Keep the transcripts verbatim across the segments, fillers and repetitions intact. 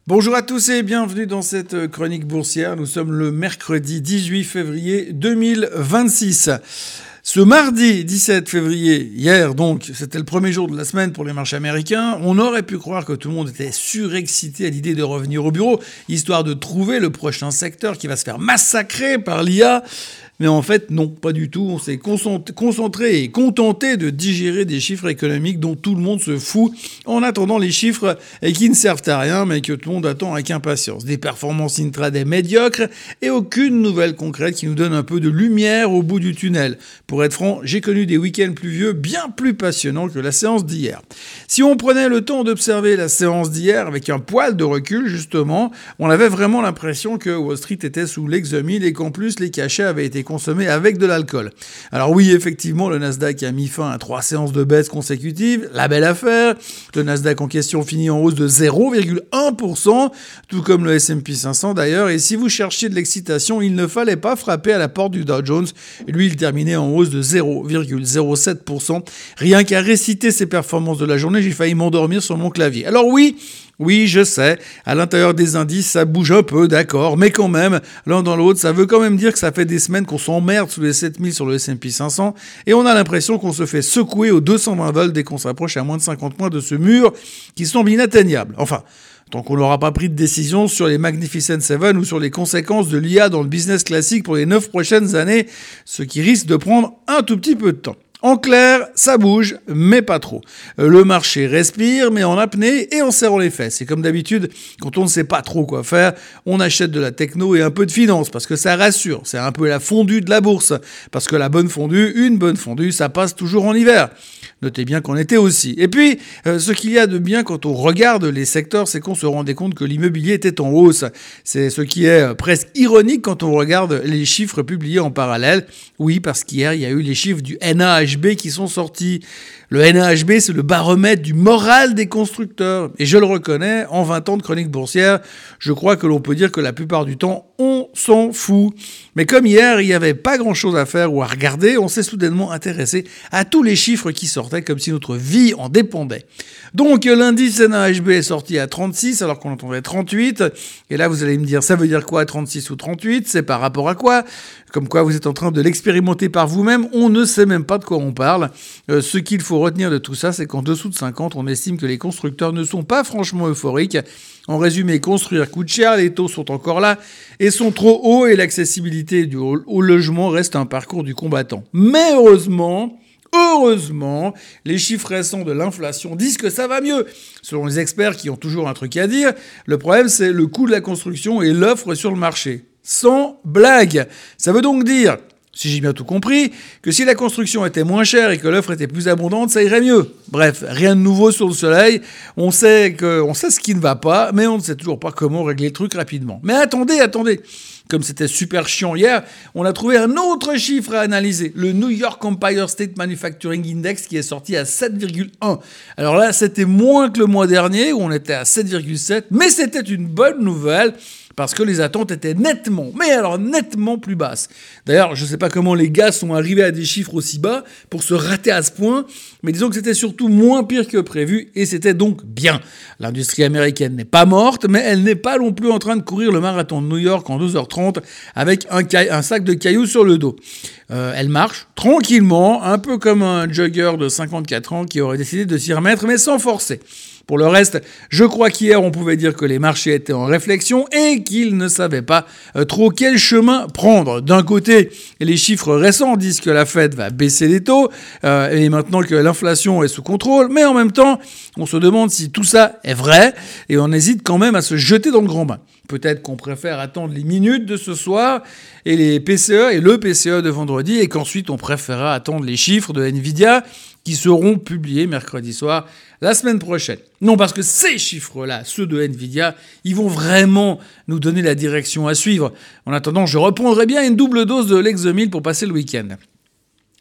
Bonjour à tous et bienvenue dans cette chronique boursière. Nous sommes le mercredi dix-huit février deux mille vingt-six. Ce mardi dix-sept février, hier donc, c'était le premier jour de la semaine pour les marchés américains, on aurait pu croire que tout le monde était surexcité à l'idée de revenir au bureau, histoire de trouver le prochain secteur qui va se faire massacrer par l'I A. Mais en fait, non, pas du tout. On s'est concentré et contenté de digérer des chiffres économiques dont tout le monde se fout en attendant les chiffres et qui ne servent à rien, mais que tout le monde attend avec impatience. Des performances intraday médiocres et aucune nouvelle concrète qui nous donne un peu de lumière au bout du tunnel. Pour être franc, j'ai connu des week-ends pluvieux bien plus passionnants que la séance d'hier. Si on prenait le temps d'observer la séance d'hier avec un poil de recul, justement, on avait vraiment l'impression que Wall Street était sous l'exomile et qu'en plus les cachets avaient été consommé avec de l'alcool. Alors oui, effectivement, le Nasdaq a mis fin à trois séances de baisse consécutives, la belle affaire. Le Nasdaq en question finit en hausse de zéro virgule un pour cent, tout comme le S and P cinq cents d'ailleurs. Et si vous cherchiez de l'excitation, il ne fallait pas frapper à la porte du Dow Jones. Lui, il terminait en hausse de zéro virgule zéro sept pour cent. Rien qu'à réciter ses performances de la journée, j'ai failli m'endormir sur mon clavier. Alors oui, Oui, je sais, à l'intérieur des indices, ça bouge un peu, d'accord, mais quand même, l'un dans l'autre, ça veut quand même dire que ça fait des semaines qu'on s'emmerde sous les sept mille sur le S and P cinq cents, et on a l'impression qu'on se fait secouer aux deux cent vingt volts dès qu'on s'approche à moins de cinquante points de ce mur qui semble inatteignable. Enfin, tant qu'on n'aura pas pris de décision sur les Magnificent Seven ou sur les conséquences de l'I A dans le business classique pour les neuf prochaines années, ce qui risque de prendre un tout petit peu de temps. En clair, ça bouge, mais pas trop. Le marché respire, mais en apnée et en serrant les fesses. Et comme d'habitude, quand on ne sait pas trop quoi faire, on achète de la techno et un peu de finance, parce que ça rassure. C'est un peu la fondue de la bourse. Parce que la bonne fondue, une bonne fondue, ça passe toujours en hiver. Notez bien qu'en été aussi. Et puis, euh, ce qu'il y a de bien quand on regarde les secteurs, c'est qu'on se rendait compte que l'immobilier était en hausse. C'est ce qui est euh, presque ironique quand on regarde les chiffres publiés en parallèle. Oui, parce qu'hier, il y a eu les chiffres du N A H B qui sont sortis. Le N A H B, c'est le baromètre du moral des constructeurs. Et je le reconnais, en vingt ans de chronique boursière, je crois que l'on peut dire que la plupart du temps, on s'en fout. Mais comme hier, il n'y avait pas grand-chose à faire ou à regarder, on s'est soudainement intéressé à tous les chiffres qui sortaient comme si notre vie en dépendait. Donc l'indice N A H B est sorti à trente-six alors qu'on entendait trente-huit. Et là, vous allez me dire, ça veut dire quoi trente-six ou trente-huit? C'est par rapport à quoi? Comme quoi vous êtes en train de l'expérimenter par vous-même, on ne sait même pas de quoi on parle. Euh, ce qu'il faut retenir de tout ça, c'est qu'en dessous de cinquante, on estime que les constructeurs ne sont pas franchement euphoriques. En résumé, construire coûte cher, les taux sont encore là et sont trop hauts et l'accessibilité du, au, au logement reste un parcours du combattant. Mais heureusement... Heureusement, les chiffres récents de l'inflation disent que ça va mieux. Selon les experts qui ont toujours un truc à dire, le problème c'est le coût de la construction et l'offre sur le marché. Sans blague. Ça veut donc dire, si j'ai bien tout compris, que si la construction était moins chère et que l'offre était plus abondante, ça irait mieux. Bref, rien de nouveau sur le soleil. On sait que, on sait ce qui ne va pas, mais on ne sait toujours pas comment régler le truc rapidement. Mais attendez, attendez. Comme c'était super chiant hier, on a trouvé un autre chiffre à analyser. Le New York Empire State Manufacturing Index qui est sorti à sept virgule un. Alors là, c'était moins que le mois dernier où on était à sept virgule sept, mais c'était une bonne nouvelle. Parce que les attentes étaient nettement, mais alors nettement plus basses. D'ailleurs, je ne sais pas comment les gars sont arrivés à des chiffres aussi bas pour se rater à ce point, mais disons que c'était surtout moins pire que prévu, et c'était donc bien. L'industrie américaine n'est pas morte, mais elle n'est pas non plus en train de courir le marathon de New York en deux heures trente avec un, ca- un sac de cailloux sur le dos. Euh, elle marche tranquillement, un peu comme un jogger de cinquante-quatre ans qui aurait décidé de s'y remettre, mais sans forcer. Pour le reste, je crois qu'hier, on pouvait dire que les marchés étaient en réflexion et qu'ils ne savaient pas trop quel chemin prendre. D'un côté, les chiffres récents disent que la Fed va baisser les taux euh, et maintenant que l'inflation est sous contrôle, mais en même temps, on se demande si tout ça est vrai et on hésite quand même à se jeter dans le grand bain. Peut-être qu'on préfère attendre les minutes de ce soir et les P C E et le P C E de vendredi et qu'ensuite on préférera attendre les chiffres de Nvidia qui seront publiés mercredi soir la semaine prochaine. Non, parce que ces chiffres-là, ceux de Nvidia, ils vont vraiment nous donner la direction à suivre. En attendant, je reprendrai bien une double dose de Lexomil pour passer le week-end.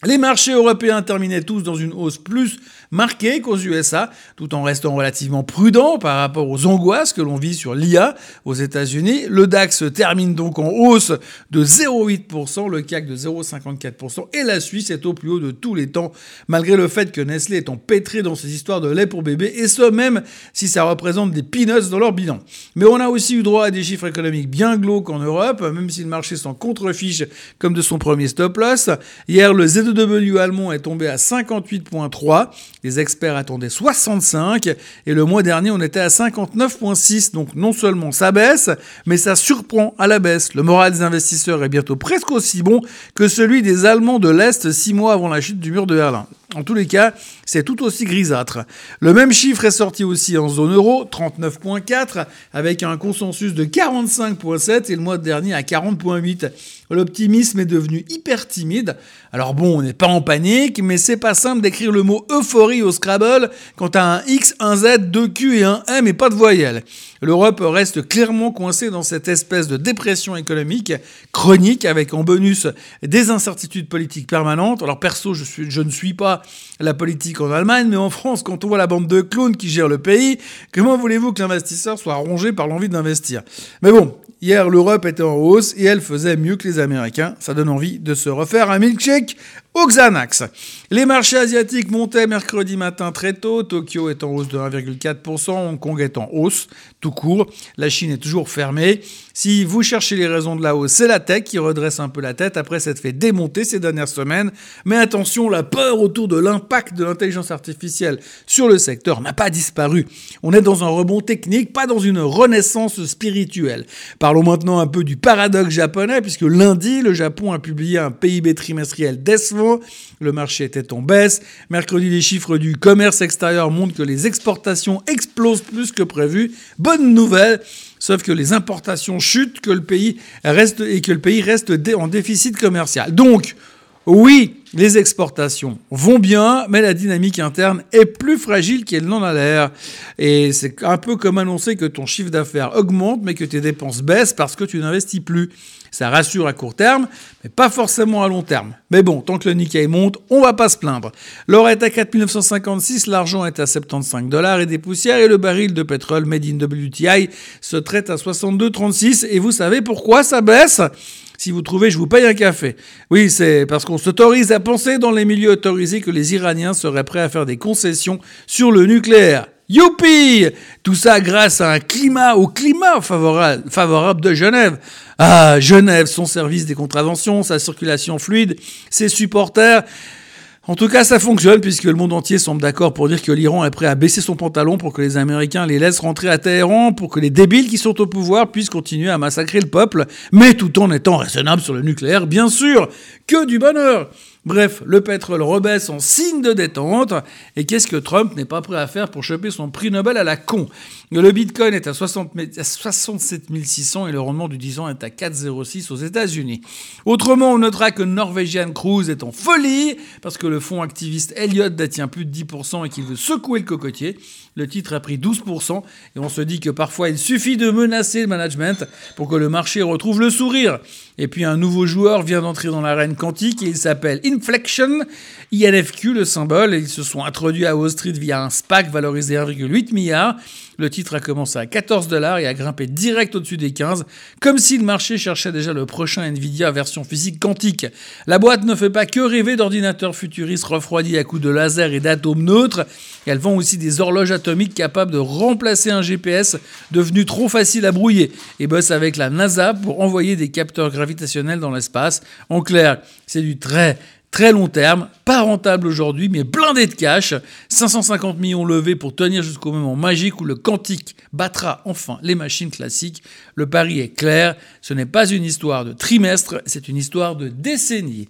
Les marchés européens terminaient tous dans une hausse plus marquée qu'aux U S A, tout en restant relativement prudents par rapport aux angoisses que l'on vit sur l'I A aux États-Unis. Le DAX termine donc en hausse de zéro virgule huit pour cent, le C A C de zéro virgule cinquante-quatre pour cent et la Suisse est au plus haut de tous les temps, malgré le fait que Nestlé est empêtré dans ces histoires de lait pour bébé, et ce même si ça représente des peanuts dans leur bilan. Mais on a aussi eu droit à des chiffres économiques bien glauques en Europe, même si le marché s'en contrefiche comme de son premier stop-loss. Hier, le Z W allemand est tombé à cinquante-huit virgule trois. Les experts attendaient soixante-cinq. Et le mois dernier, on était à cinquante-neuf virgule six. Donc non seulement ça baisse, mais ça surprend à la baisse. Le moral des investisseurs est bientôt presque aussi bon que celui des Allemands de l'Est six mois avant la chute du mur de Berlin. En tous les cas, c'est tout aussi grisâtre. Le même chiffre est sorti aussi en zone euro, trente-neuf virgule quatre, avec un consensus de quarante-cinq virgule sept et le mois dernier à quarante virgule huit. L'optimisme est devenu hyper timide. Alors bon, on n'est pas en panique, mais c'est pas simple d'écrire le mot euphorie au Scrabble quand t'as un X, un Z, deux Q et un M et pas de voyelle. L'Europe reste clairement coincée dans cette espèce de dépression économique chronique avec en bonus des incertitudes politiques permanentes. Alors perso, je, suis, je ne suis pas la politique en Allemagne, mais en France, quand on voit la bande de clowns qui gère le pays, comment voulez-vous que l'investisseur soit rongé par l'envie d'investir ? Mais bon, hier, l'Europe était en hausse et elle faisait mieux que les Américains. Ça donne envie de se refaire un milkshake au Xanax. Les marchés asiatiques montaient mercredi matin très tôt. Tokyo est en hausse de un virgule quatre pour cent. Hong Kong est en hausse, tout court. La Chine est toujours fermée. Si vous cherchez les raisons de la hausse, c'est la tech qui redresse un peu la tête après s'être fait démonter ces dernières semaines. Mais attention, la peur autour de l'impact de l'intelligence artificielle sur le secteur n'a pas disparu. On est dans un rebond technique, pas dans une renaissance spirituelle. Parlons maintenant un peu du paradoxe japonais, puisque lundi, le Japon a publié un P I B trimestriel décevant. Le marché était en baisse. Mercredi, les chiffres du commerce extérieur montrent que les exportations explosent plus que prévu. Bonne nouvelle, sauf que les importations chutent que le pays reste, et que le pays reste en déficit commercial. Donc, oui, les exportations vont bien, mais la dynamique interne est plus fragile qu'elle n'en a l'air. Et c'est un peu comme annoncer que ton chiffre d'affaires augmente, mais que tes dépenses baissent parce que tu n'investis plus. Ça rassure à court terme, mais pas forcément à long terme. Mais bon, tant que le Nikkei monte, on va pas se plaindre. L'or est à quatre mille neuf cent cinquante-six, l'argent est à soixante-quinze dollars et des poussières, et le baril de pétrole Made in W T I se traite à soixante-deux virgule trente-six. Et vous savez pourquoi ça baisse ? Si vous trouvez, je vous paye un café. Oui, c'est parce qu'on s'autorise à penser dans les milieux autorisés que les Iraniens seraient prêts à faire des concessions sur le nucléaire. Youpi! Tout ça grâce à un climat, au climat favorable, favorable de Genève. Ah, Genève, son service des contraventions, sa circulation fluide, ses supporters. En tout cas, ça fonctionne puisque le monde entier semble d'accord pour dire que l'Iran est prêt à baisser son pantalon pour que les Américains les laissent rentrer à Téhéran, pour que les débiles qui sont au pouvoir puissent continuer à massacrer le peuple, mais tout en étant raisonnables sur le nucléaire, bien sûr. Que du bonheur! Bref, le pétrole rebaisse en signe de détente. Et qu'est-ce que Trump n'est pas prêt à faire pour choper son prix Nobel à la con ? Le Bitcoin est à, soixante, à soixante-sept mille six cents et le rendement du dix ans est à quatre virgule zéro six aux États-Unis. Autrement, on notera que Norwegian Cruise est en folie parce que le fonds activiste Elliott détient plus de dix pour cent et qu'il veut secouer le cocotier. Le titre a pris douze pour cent et on se dit que parfois il suffit de menacer le management pour que le marché retrouve le sourire. Et puis un nouveau joueur vient d'entrer dans l'arène quantique et il s'appelle Inflection, I N F Q le symbole, et ils se sont introduits à Wall Street via un SPAC valorisé un virgule huit milliard. Le titre a commencé à quatorze dollars et a grimpé direct au-dessus des quinze, comme si le marché cherchait déjà le prochain Nvidia version physique quantique. La boîte ne fait pas que rêver d'ordinateurs futuristes refroidis à coups de laser et d'atomes neutres, elle vend aussi des horloges atomiques capables de remplacer un G P S devenu trop facile à brouiller, et bosse avec la NASA pour envoyer des capteurs gravitationnels dans l'espace. En clair, c'est du très très long terme, pas rentable aujourd'hui, mais blindé de cash. cinq cent cinquante millions levés pour tenir jusqu'au moment magique où le quantique battra enfin les machines classiques. Le pari est clair, ce n'est pas une histoire de trimestre, c'est une histoire de décennie.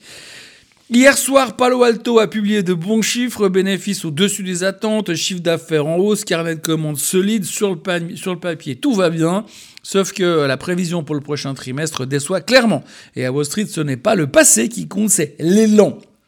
Hier soir, Palo Alto a publié de bons chiffres, bénéfices au-dessus des attentes, chiffre d'affaires en hausse, carnet de commandes solide, sur le, pa- sur le papier tout va bien, sauf que la prévision pour le prochain trimestre déçoit clairement. Et à Wall Street, ce n'est pas le passé qui compte, c'est l'élan.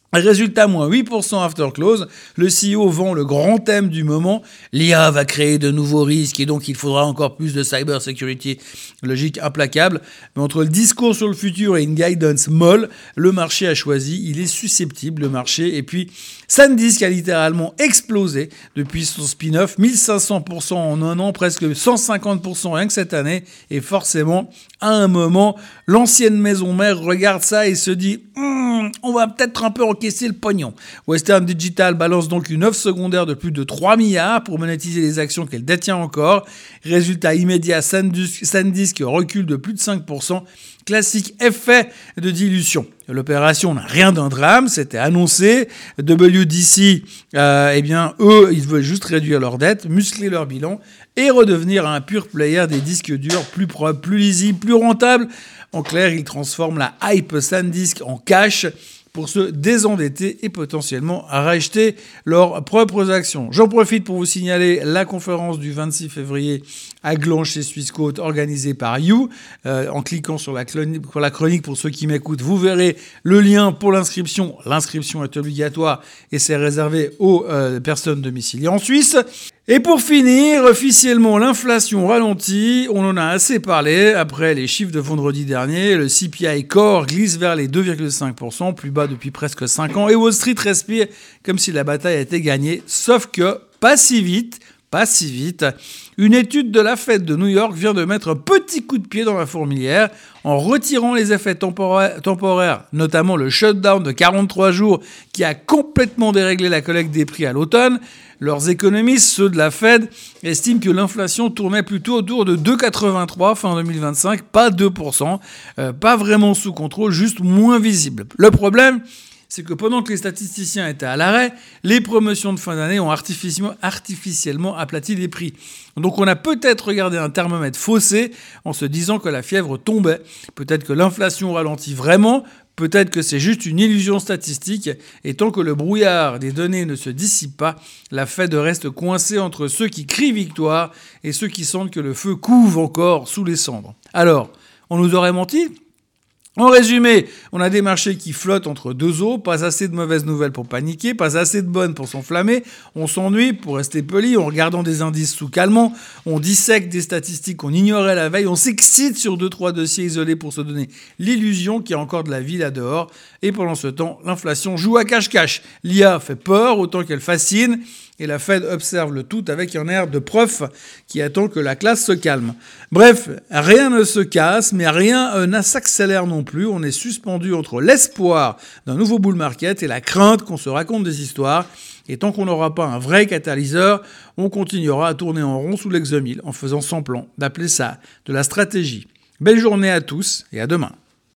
Résultat, moins huit pour cent after close. Le C E O vend le grand thème du moment. L'I A va créer de nouveaux risques et donc il faudra encore plus de cyber security. Logique implacable. Mais entre le discours sur le futur et une guidance molle, le marché a choisi. Il est susceptible, le marché. Et puis, SanDisk a littéralement explosé depuis son spin-off. mille cinq cents pour cent en un an, presque cent cinquante pour cent rien que cette année. Et forcément, à un moment, l'ancienne maison mère regarde ça et se dit hm, on va peut-être un peu encaisser le pognon. Western Digital balance donc une offre secondaire de plus de trois milliards pour monétiser les actions qu'elle détient encore. Résultat immédiat, SanDisk, SanDisk recule de plus de cinq pour cent. Classique effet de dilution. L'opération n'a rien d'un drame, c'était annoncé. W D C, euh, eh bien, eux, ils veulent juste réduire leur dette, muscler leur bilan et redevenir un pur player des disques durs plus propres, plus lisibles, plus rentables. En clair, ils transforment la hype SanDisk en cash pour se désendetter et potentiellement racheter leurs propres actions. J'en profite pour vous signaler la conférence du vingt-six février à Gland chez Swissquote organisée par You. Euh, en cliquant sur la, cloni- pour la chronique, pour ceux qui m'écoutent, vous verrez le lien pour l'inscription. L'inscription est obligatoire et c'est réservé aux euh, personnes domiciliées en Suisse. Et pour finir, officiellement, l'inflation ralentit. On en a assez parlé. Après les chiffres de vendredi dernier, le C P I Core glisse vers les deux virgule cinq pour cent, plus bas depuis presque cinq ans. Et Wall Street respire comme si la bataille était gagnée. Sauf que, pas si vite, pas si vite. Une étude de la Fed de New York vient de mettre un petit coup de pied dans la fourmilière en retirant les effets temporaires, temporaires, notamment le shutdown de quarante-trois jours qui a complètement déréglé la collecte des prix à l'automne. Leurs économistes, ceux de la Fed, estiment que l'inflation tournait plutôt autour de deux virgule quatre-vingt-trois fin deux mille vingt-cinq, pas deux pour cent, euh, pas vraiment sous contrôle, juste moins visible. Le problème, c'est que pendant que les statisticiens étaient à l'arrêt, les promotions de fin d'année ont artificiellement, artificiellement aplati les prix. Donc on a peut-être regardé un thermomètre faussé en se disant que la fièvre tombait. Peut-être que l'inflation ralentit vraiment, peut-être que c'est juste une illusion statistique. Et tant que le brouillard des données ne se dissipe pas, la Fed reste coincée entre ceux qui crient victoire et ceux qui sentent que le feu couve encore sous les cendres. Alors, on nous aurait menti ? En résumé, on a des marchés qui flottent entre deux eaux, pas assez de mauvaises nouvelles pour paniquer, pas assez de bonnes pour s'enflammer, on s'ennuie, pour rester poli, en regardant des indices sous calmant, on dissèque des statistiques qu'on ignorait la veille, on s'excite sur deux trois dossiers isolés pour se donner l'illusion qu'il y a encore de la vie là dehors, et pendant ce temps, l'inflation joue à cache-cache. L'I A fait peur autant qu'elle fascine, et la Fed observe le tout avec un air de prof qui attend que la classe se calme. Bref, rien ne se casse, mais rien ne s'accélère non plus. On est suspendu entre l'espoir d'un nouveau bull market et la crainte qu'on se raconte des histoires. Et tant qu'on n'aura pas un vrai catalyseur, on continuera à tourner en rond sous l'exomile en faisant semblant d'appeler ça de la stratégie. Belle journée à tous et à demain.